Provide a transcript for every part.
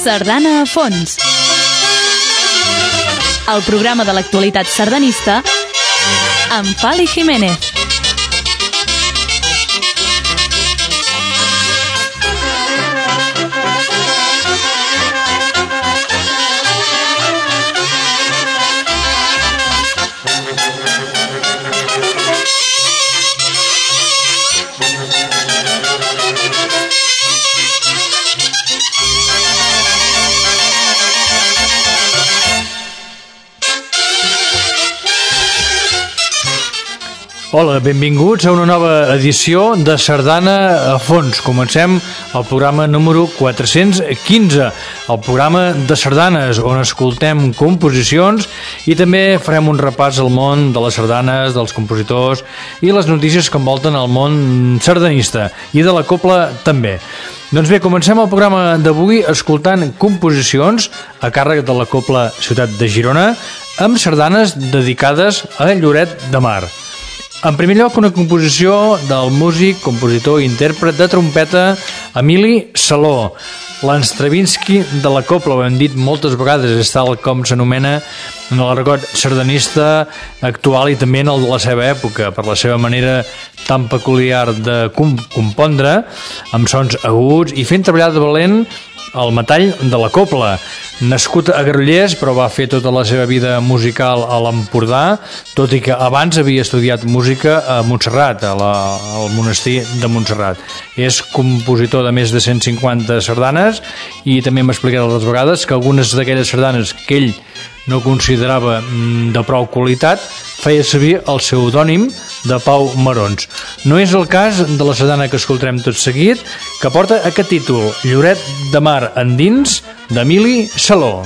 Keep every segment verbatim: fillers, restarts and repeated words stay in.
Sardana a fons. El programa de l'actualitat sardanista amb Fali Jiménez. Hola, benvinguts a una nova edició de Sardana a fons. Comencem el programa número quatre-cents quinze, el programa de sardanes, on escoltem composicions i també farem un repàs al món de les sardanes, dels compositors i les notícies que envolten el món sardanista i de la cobla també. Doncs bé, comencem el programa d'avui escoltant composicions a càrrec de la cobla Ciutat de Girona amb sardanes dedicades a Lloret de Mar. En primer lloc, una composició del músic, compositor i intèrpret de trompeta Emili Saló. L'Stravinsky de la cobla, ho hem dit moltes vegades, és tal com s'anomena en l'argot sardanista actual i també en el de la seva època, per la seva manera tan peculiar de compondre, amb sons aguts i fent treballar de valent el metall de la cobla. Nascut a Granollers, però va fer tota la seva vida musical a l'Empordà, tot i que abans havia estudiat música a Montserrat, a la, al monestir de Montserrat. És compositor de més de cent cinquanta sardanes i també m'ha explicat altres vegades que algunes d'aquelles sardanes que ell no considerava de prou qualitat feia servir el pseudònim de Pau Marons. No és el cas de la sardana que escoltarem tot seguit, que porta aquest títol, Lloret de Mar endins, d'Emili Saló.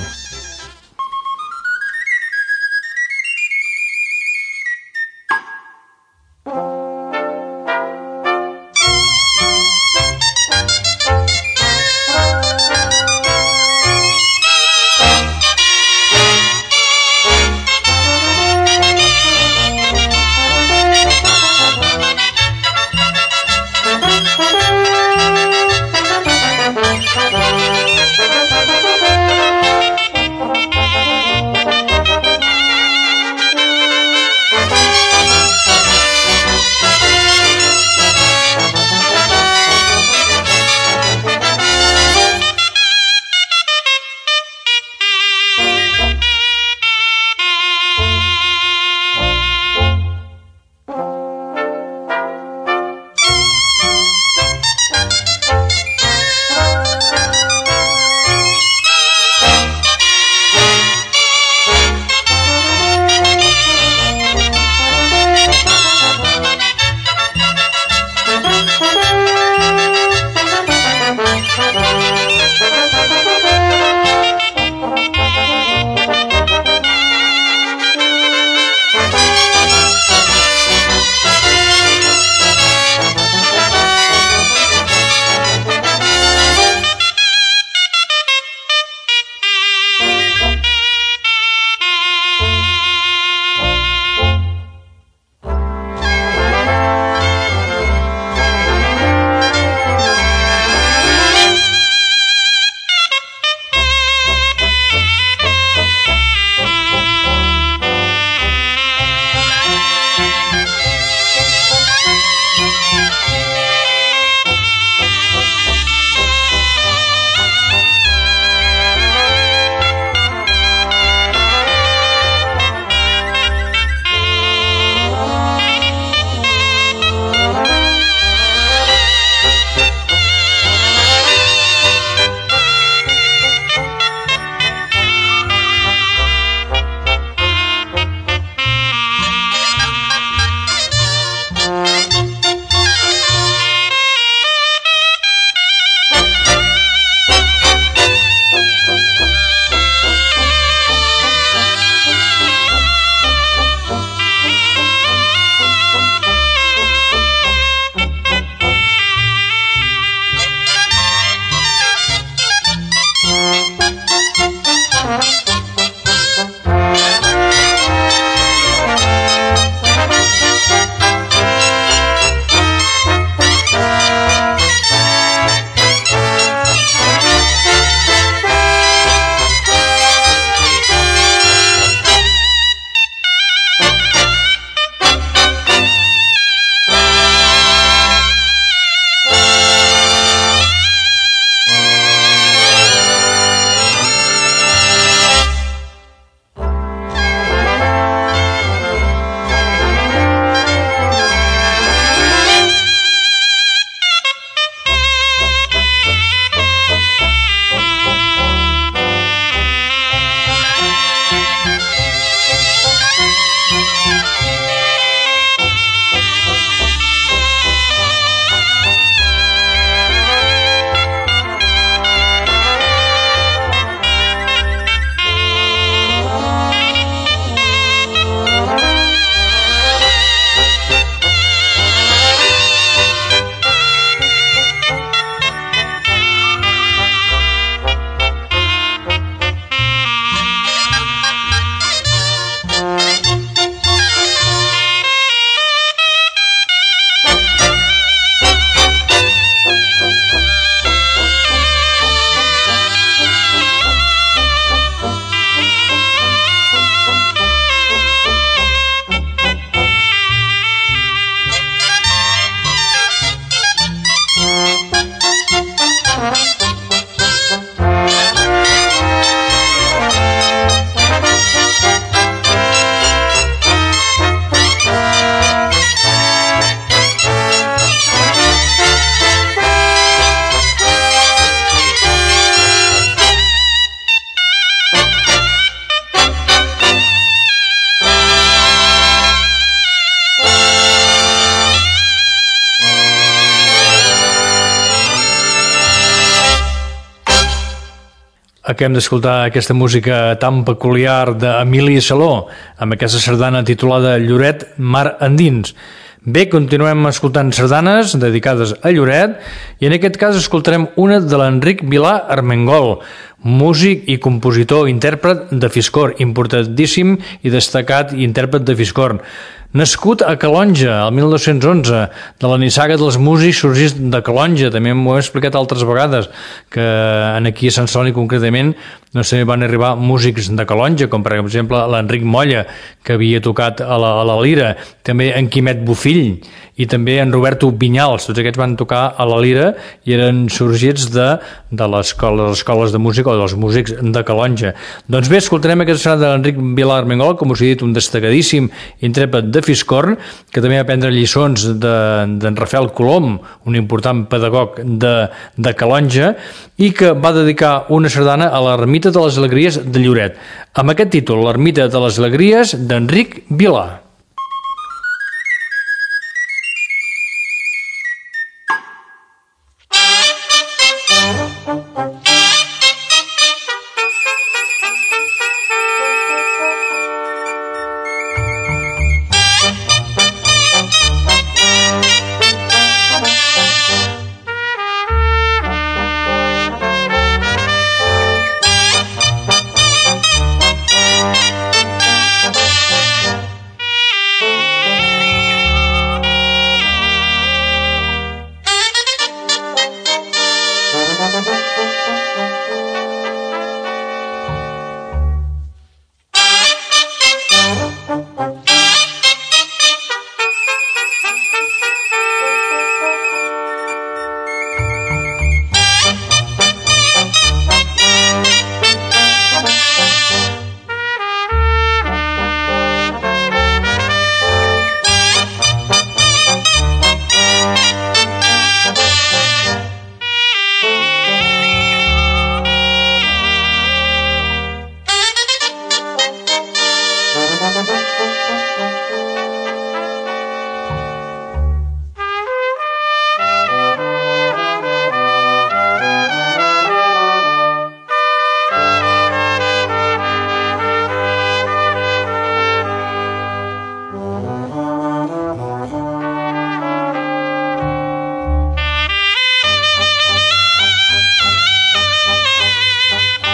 Acabem d'escoltar aquesta música tan peculiar d'Emília Saló, amb aquesta sardana titulada Lloret, mar endins. Bé, continuem escoltant sardanes dedicades a Lloret i en aquest cas escoltarem una de l'Enric Vilà Armengol, músic i compositor, intèrpret de fiscorn, importantíssim i destacat intèrpret de fiscorn. Nascut a Calonja el mil dos-cents onze, de la nissaga dels músics sorgits de Calonja, també m'ho he explicat altres vegades, que aquí a Sant Celoni concretament no sé, van arribar músics de Calonja, com per exemple l'Enric Molla, que havia tocat a la, a la lira, també en Quimet Bofill i també en Roberto Vinyals, tots aquests van tocar a la lira i eren sorgits de, de les escoles de música o dels músics de Calonja. Doncs bé, escoltarem aquesta sonata de l'Enric Vilà Armengol, com us he dit, un destacadíssim intèrpret de fiscorn, que també va prendre lliçons d'en de, Rafael Colom, un important pedagog de, de Calonja, i que va dedicar una sardana a l'Ermita de les Alegries de Lloret, amb aquest títol, l'Ermita de les Alegries d'Enric Vilà.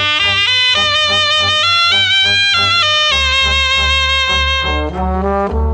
Thank you.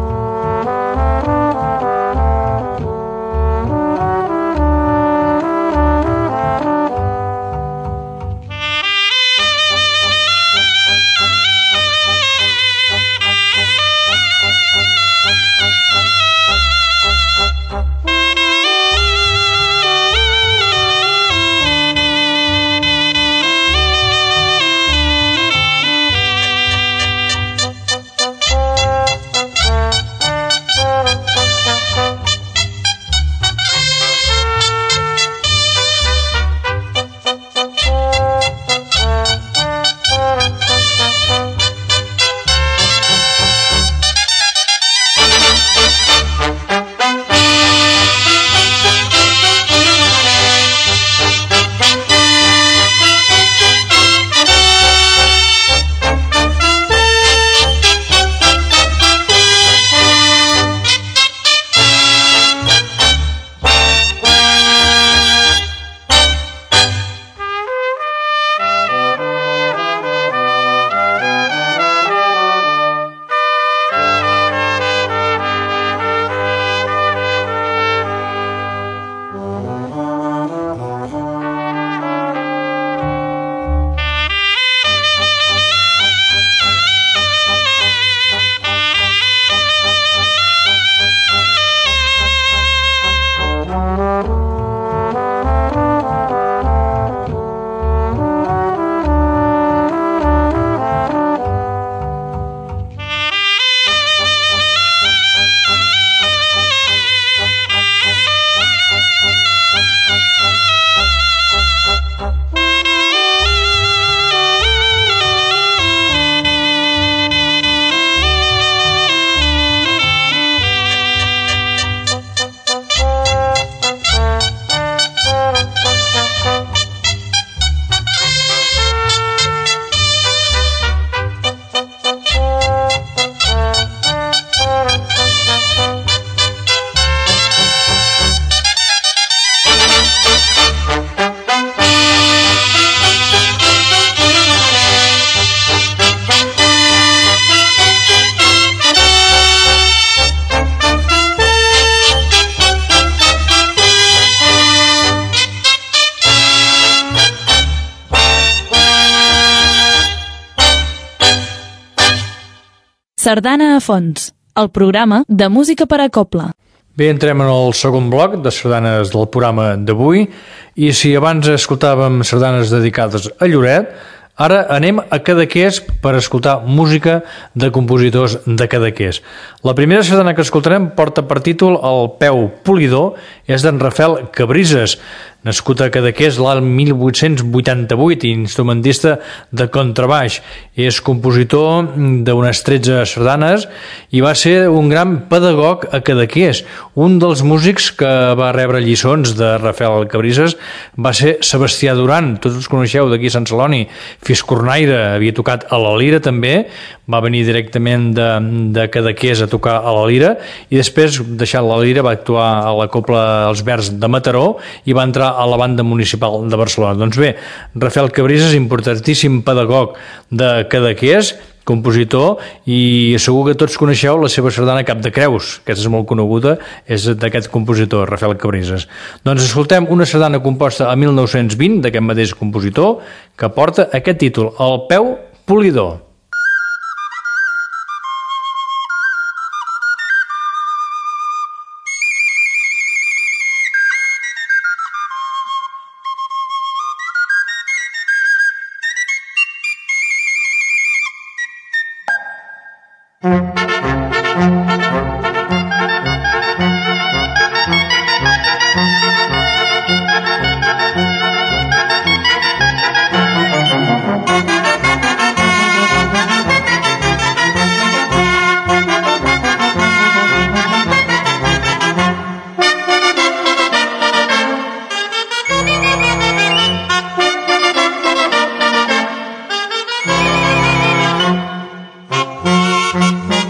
Sardana a fons, el programa de música per a cobla. Bé, entrem en el segon bloc de sardanes del programa d'avui i si abans escoltàvem sardanes dedicades a Lloret, ara anem a Cadaqués per escoltar música de compositors de Cadaqués. La primera sardana que escoltarem porta per títol El peu polidor, és d'en Rafael Cabrises, nascut a Cadaqués l'any mil vuit-cents vuitanta-vuit, instrumentista de contrabaix. És compositor d'unes tretze sardanes i va ser un gran pedagog a Cadaqués. Un dels músics que va rebre lliçons de Rafael Cabrises va ser Sebastià Duran, tots els coneixeu d'aquí a Sant Celoni, fiscornaire, havia tocat a la lira també, va venir directament de, de Cadaqués a tocar a la lira i després, deixant la lira, va actuar a la Cobla Els Verds de Mataró i va entrar a la banda municipal de Barcelona. Doncs bé, Rafael Cabrises, importantíssim pedagog de Cadaqués, compositor, i segur que tots coneixeu la seva sardana Cap de Creus, aquesta és molt coneguda, és d'aquest compositor, Rafael Cabrises. Doncs escoltem una sardana composta a mil nou-cents vint d'aquest mateix compositor que porta aquest títol, El peu polidor. Thank you.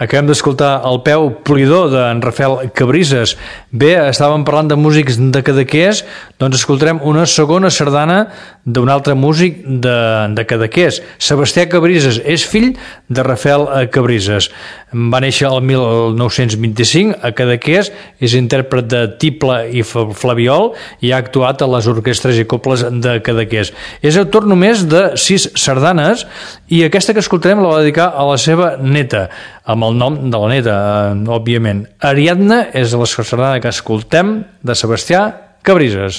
Acabem d'escoltar El peu polidor d'en Rafael Cabrises. Bé, estàvem parlant de músics de Cadaqués, doncs escoltarem una segona sardana d'un altre músic de, de Cadaqués. Sebastià Cabrises és fill de Rafael Cabrises. Va néixer el mil nou-cents vint-i-cinc a Cadaqués, és intèrpret de tible i flabiol i ha actuat a les orquestres i cobles de Cadaqués. És autor només de sis sardanes i aquesta que escoltarem la va dedicar a la seva neta, amb el nom de la neta, eh, òbviament. Ariadna és la sardana que escoltem de Sebastià Cabrises.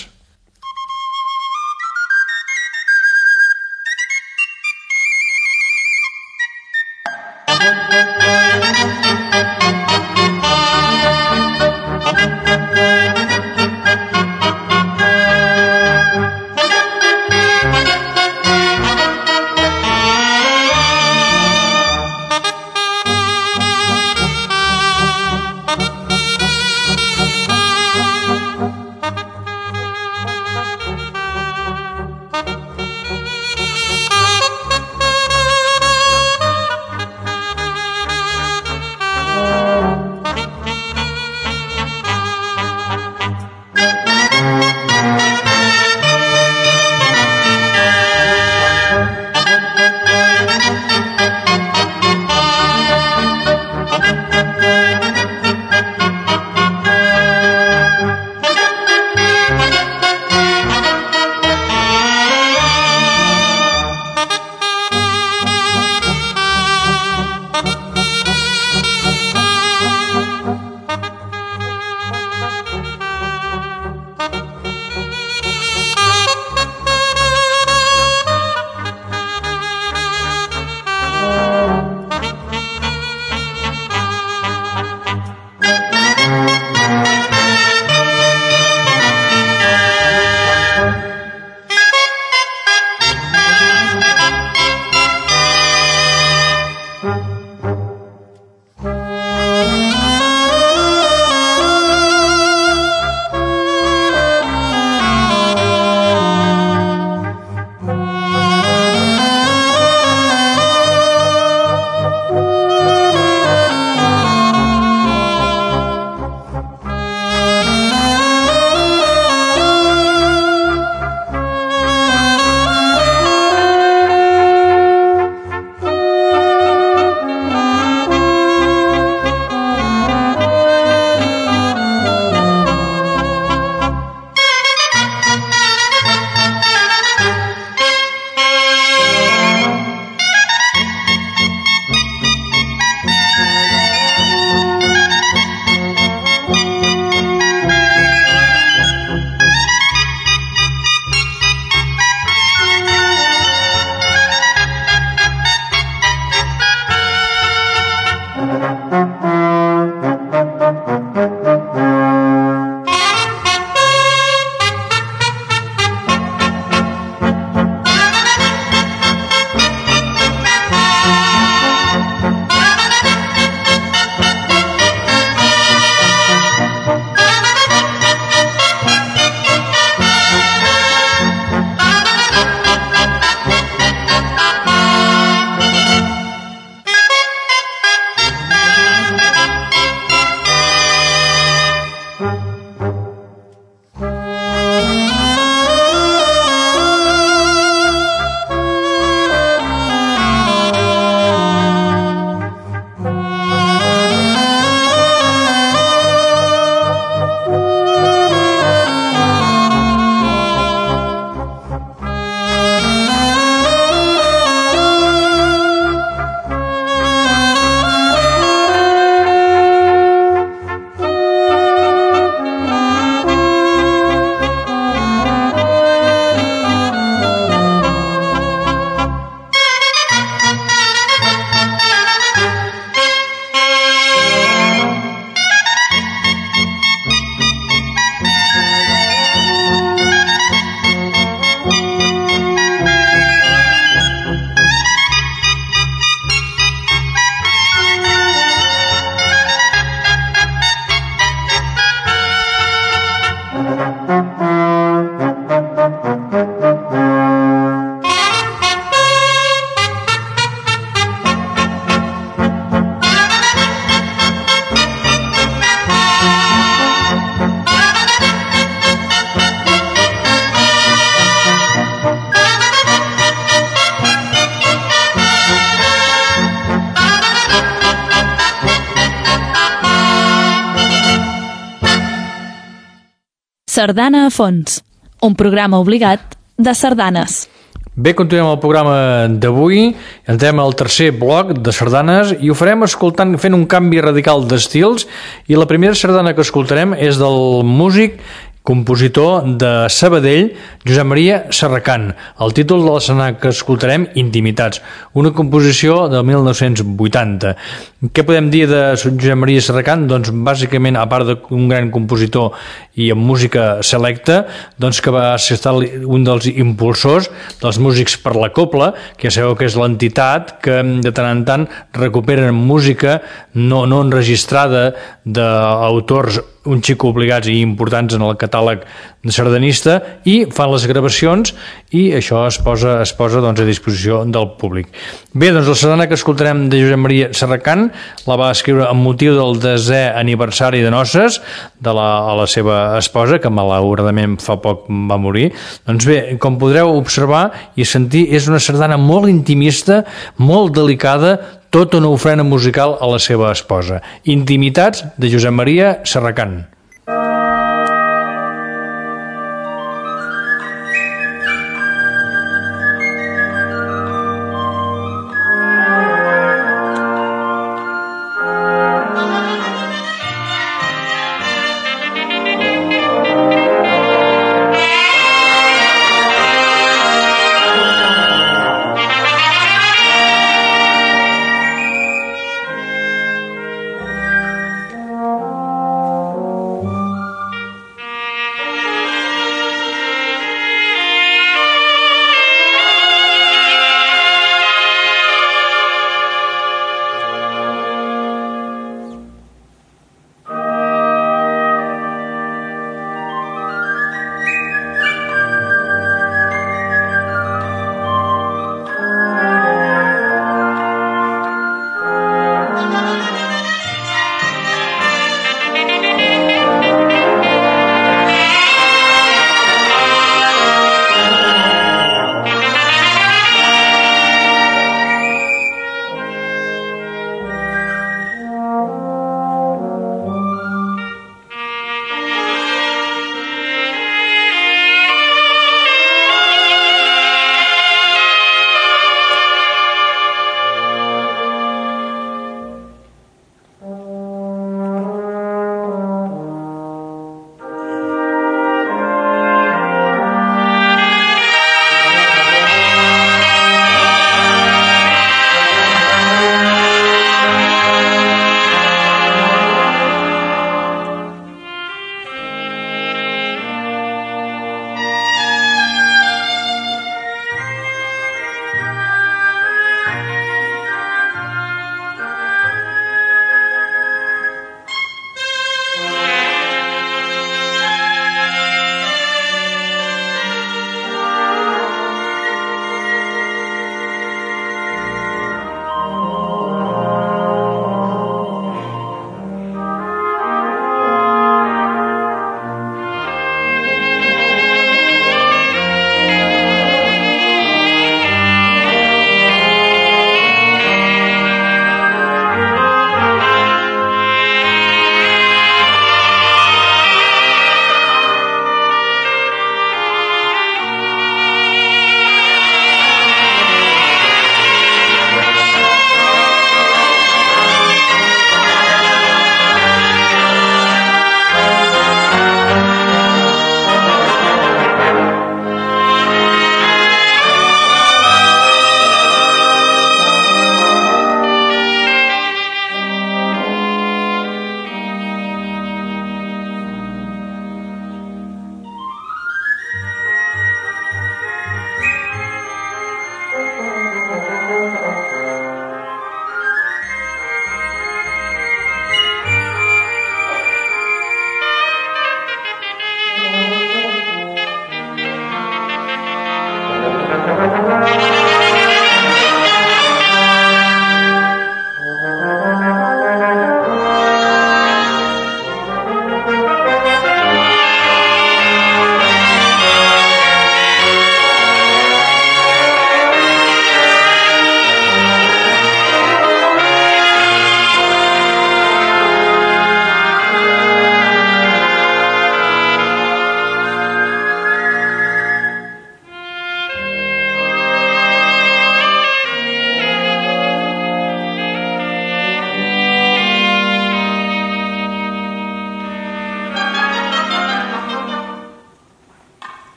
Sardana a fons, un programa obligat de sardanes. Bé, continuem el programa d'avui, entrem al tercer bloc de sardanes i ho farem escoltant, fent un canvi radical d'estils, i la primera sardana que escoltarem és del músic compositor de Sabadell, Josep Maria Serracant. El títol de la sardana que escoltarem, Intimitats, una composició del mil nou-cents vuitanta. Què podem dir de Josep Maria Serracant? Doncs bàsicament, a part d'un gran compositor i amb música selecta, doncs que va ser un dels impulsors dels músics per la cobla, que ja sabeu que és l'entitat que de tant en tant recuperen música no, no enregistrada d'autors un xico obligats i importants en el catàleg de sardanista i fan les gravacions i això es posa, es posa doncs, a disposició del públic. Bé, doncs la sardana que escoltarem de Josep Maria Serracant la va escriure amb motiu del desè aniversari de noces de la, a la seva esposa, que malauradament fa poc va morir. Doncs bé, com podreu observar i sentir, és una sardana molt intimista, molt delicada, tota una ofrena musical a la seva esposa. Intimitats de Josep Maria Serracant.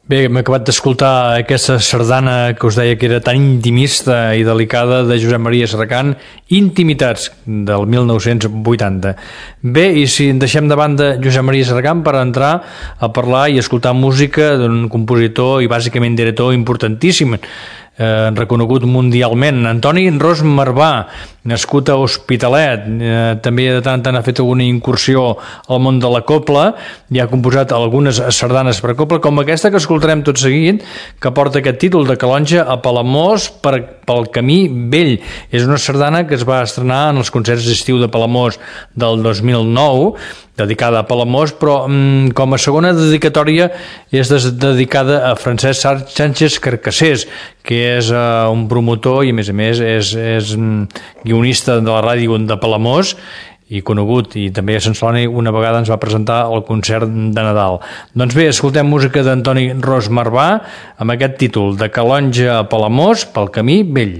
Bé, hem acabat d'escoltar aquesta sardana que us deia que era tan intimista i delicada de Josep Maria Serracant, Intimitats, del mil nou-cents vuitanta. Bé, i si deixem de banda Josep Maria Serracant per entrar a parlar i escoltar música d'un compositor i bàsicament director importantíssim, eh, reconegut mundialment, Antoni Ros Marvà, nascut a Hospitalet, eh, també de tant en tant ha fet alguna incursió al món de la copla i ha composat algunes sardanes per a copla, com aquesta que escoltarem tot seguit, que porta aquest títol de Calonge a Palamós per, pel camí vell. És una sardana que es va estrenar en els concerts d'estiu de Palamós del dos mil nou, dedicada a Palamós, però mm, com a segona dedicatòria és des, dedicada a Francesc Sánchez Carcassés, que és uh, un promotor i a més a més és, és mm, guionista de la ràdio de Palamós i conegut, i també a Sant Celoni una vegada ens va presentar el concert de Nadal. Doncs bé, escoltem música d'Antoni Ros Marvà amb aquest títol de Calonge a Palamós pel camí vell.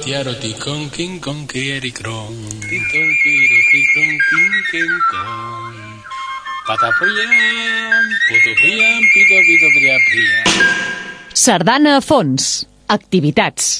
tiaro ti con king con kieri kron. Ti ton kiro ti con king king con. Patapriam, putopriam, pito pito pria pria. Sardana a fons. Activitats.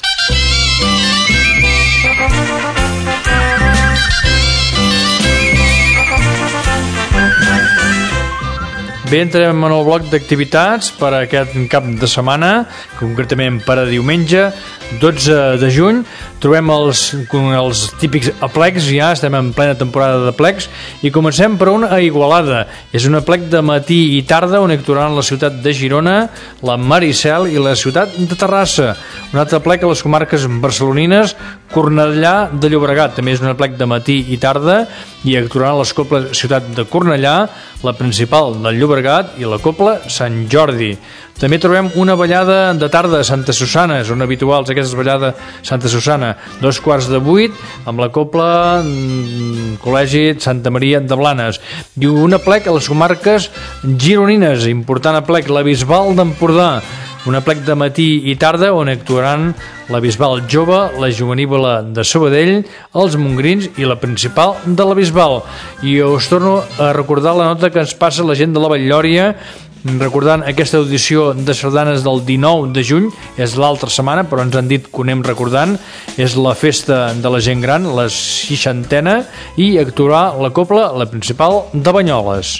Bé, entrem en el bloc d'activitats per a aquest cap de setmana, concretament per a diumenge, dotze de juny. Trobem els, els típics aplecs, ja estem en plena temporada d'aplecs, i comencem per una a Igualada. És un aplec de matí i tarda on actuaran la ciutat de Girona, la Maricel i la ciutat de Terrassa. Un altre aplec a les comarques barcelonines, Cornellà de Llobregat. També és un aplec de matí i tarda i actuaran les coples ciutat de Cornellà, la principal del Llobregat i la copla Sant Jordi. També trobem una ballada de tarda a Santa Susana, són habituals aquestes ballades Santa Susana, dos quarts de vuit, amb la copla mmm, Col·legi Santa Maria de Blanes. I un aplec a les comarques gironines, important aplec, la Bisbal d'Empordà, un aplec de matí i tarda on actuaran la Bisbal Jove, la Juvenívola de Sabadell, els Montgrins i la principal de la Bisbal. I us torno a recordar la nota que ens passa la gent de la Batllòria, recordant aquesta audició de sardanes del dinou de juny, és l'altra setmana, però ens han dit que ho anem recordant, és la festa de la gent gran, la seixantena, i actuarà la copla, la principal de Banyoles.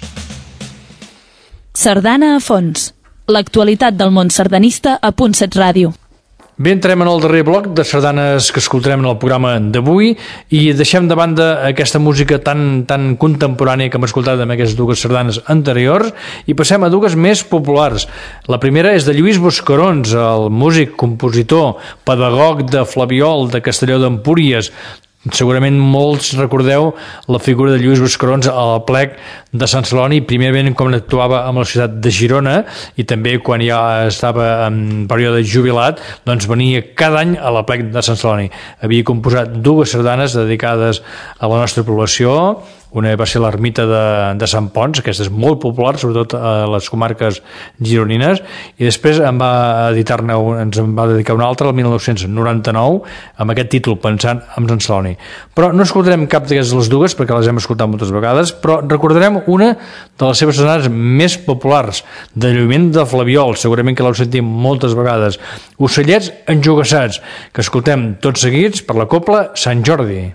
Sardana a fons. L'actualitat del món sardanista a Punt set Ràdio. Bé, entrem en el darrer bloc de sardanes que escoltarem en el programa d'avui i deixem de banda aquesta música tan, tan contemporània que hem escoltat amb aquestes dues sardanes anteriors i passem a dues més populars. La primera és de Lluís Boscarons, el músic, compositor, pedagog de Flabiol, de Castelló d'Empúries. Segurament molts recordeu la figura de Lluís Boscarons al plec de Sant Celoni, primerament com actuava amb la ciutat de Girona i també quan ja estava en període jubilat, doncs venia cada any a la plec de Sant Celoni. Havia composat dues sardanes dedicades a la nostra població. Una va ser l'ermita de, de Sant Pons, aquesta és molt popular, sobretot a les comarques gironines, i després en va editar-ne, ens en va dedicar una altra, el dinou noranta-nou, amb aquest títol, Pensant en Sant Celoni. Però no escoltarem cap d'aquestes les dues, perquè les hem escoltat moltes vegades, però recordarem una de les seves sardanes més populars, de Lluïment de Flabiol, segurament que l'heu sentit moltes vegades, Ocellets enjogassats, que escoltem tots seguits per la copla Sant Jordi.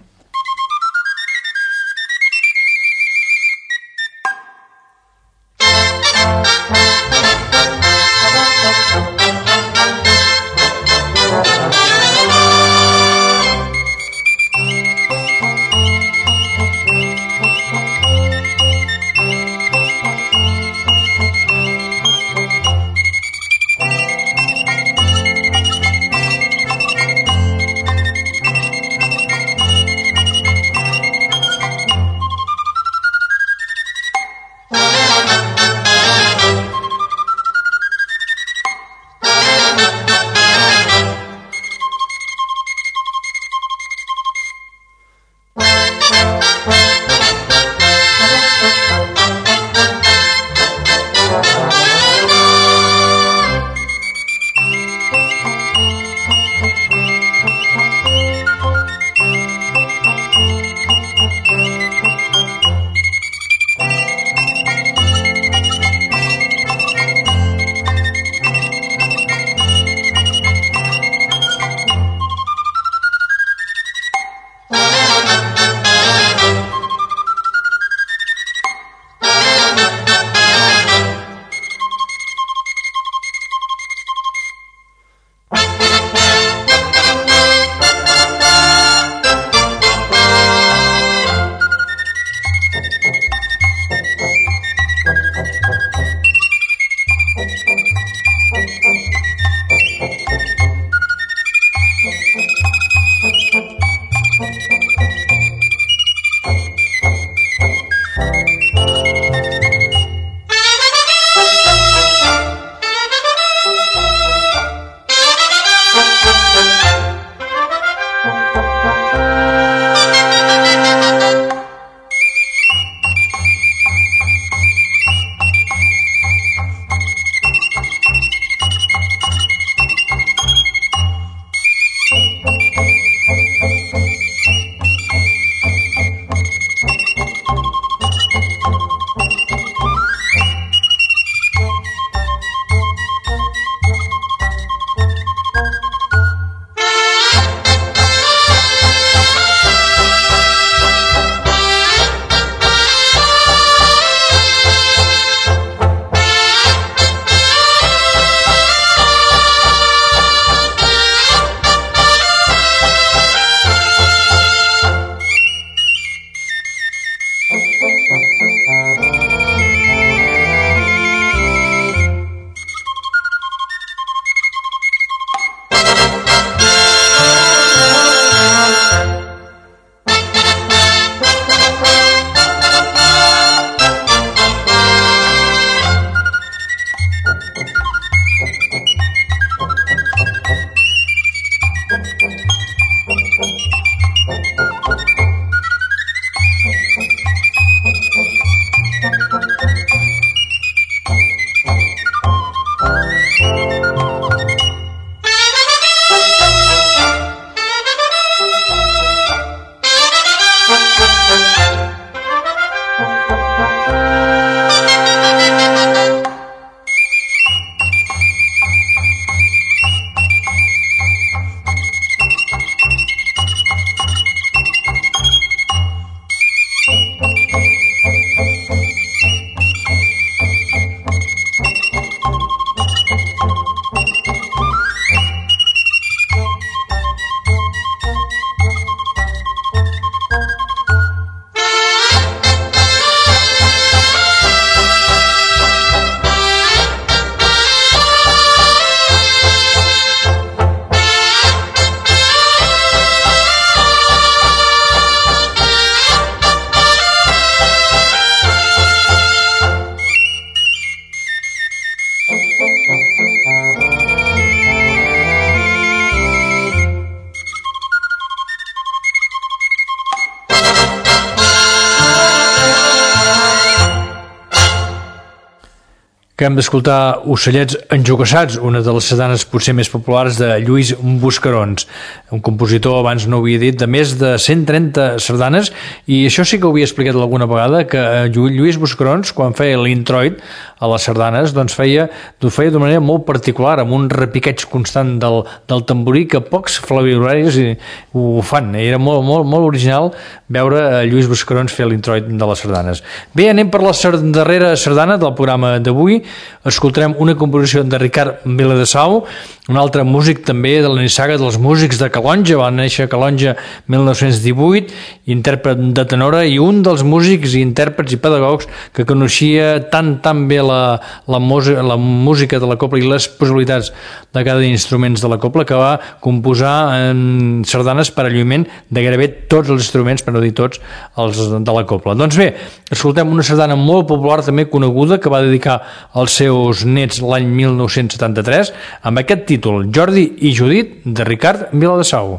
Acabem d'escoltar Ocellets enjogassats, una de les sardanes potser més populars de Lluís Buscarons, un compositor, abans no ho havia dit, de més de cent trenta sardanes, i això sí que ho havia explicat alguna vegada, que Lluís Buscarons, quan feia l'introit a les sardanes, doncs feia ho feia d'una manera molt particular, amb un repiqueig constant del, del tamborí, que pocs flabiolaris ho fan. Era molt, molt, molt original veure Lluís Buscarons fer l'introit de les sardanes. Bé, anem per la darrera sardana del programa d'avui. Escoltarem una composició de Ricard Viladesau, un altre músic també de la nissaga dels músics de Calonja, va néixer a Calonja mil nou-cents divuit, intèrpret de tenora i un dels músics i intèrprets i pedagogs que coneixia tan tan bé la, la, música, la música de la copla i les possibilitats de cada instruments de la copla, que va composar en sardanes per a lluïment de gairebé tots els instruments, per no dir tots, els de la copla. Doncs bé, escoltem una sardana molt popular, també coneguda, que va dedicar als seus nets l'any mil nou-cents setanta-tres, amb aquest títol, Jordi i Judit, de Ricard Viladesau.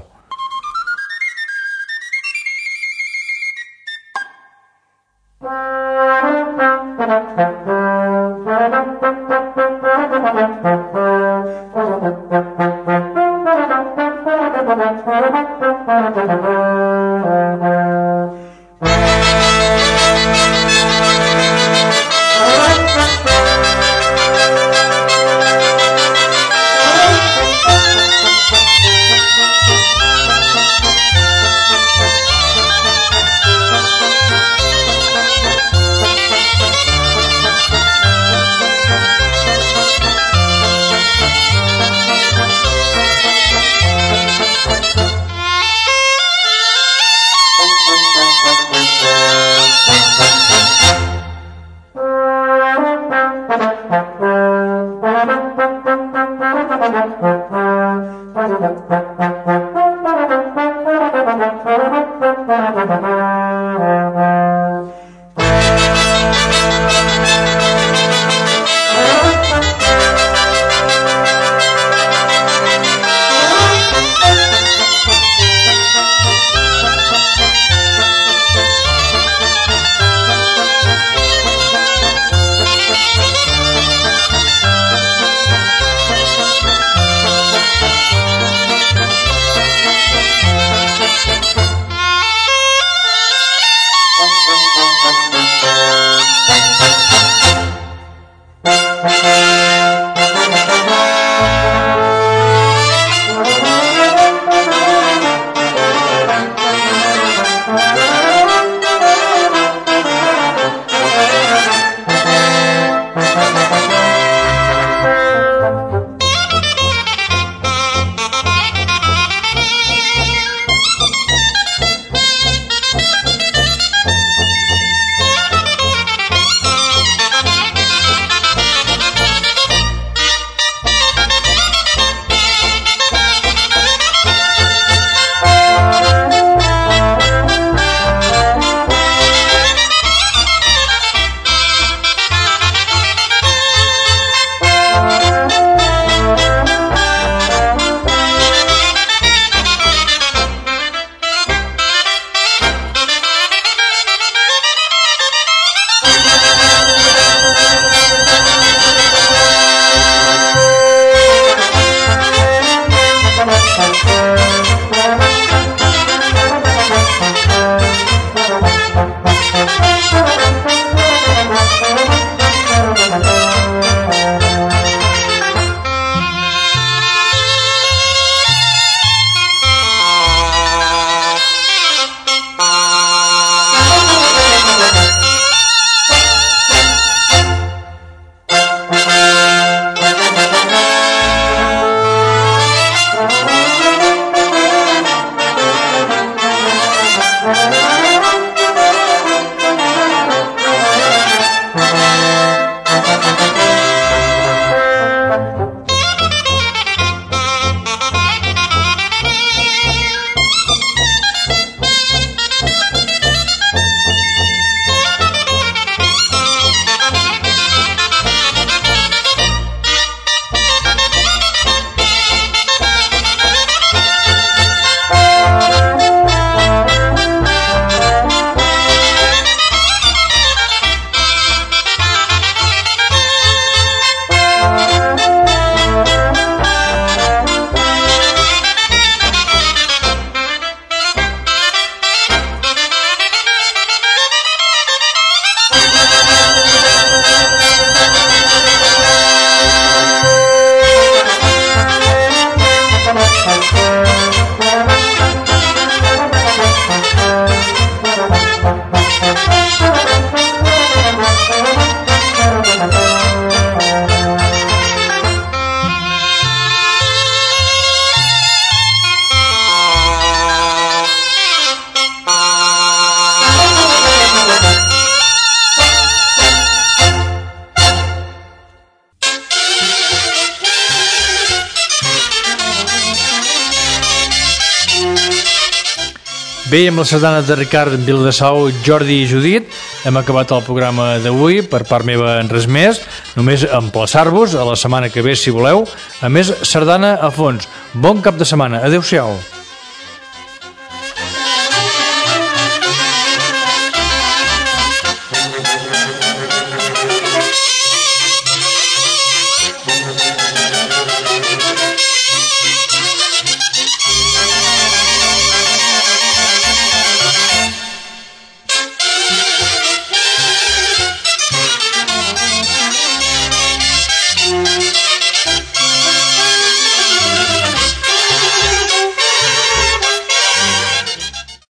Bé, amb la sardana de Ricard Viladesau, Jordi i Judit, hem acabat el programa d'avui. Per part meva, en res més. Només emplaçar-vos a la setmana que ve, si voleu, a més sardana a fons. Bon cap de setmana. Adéu-siau.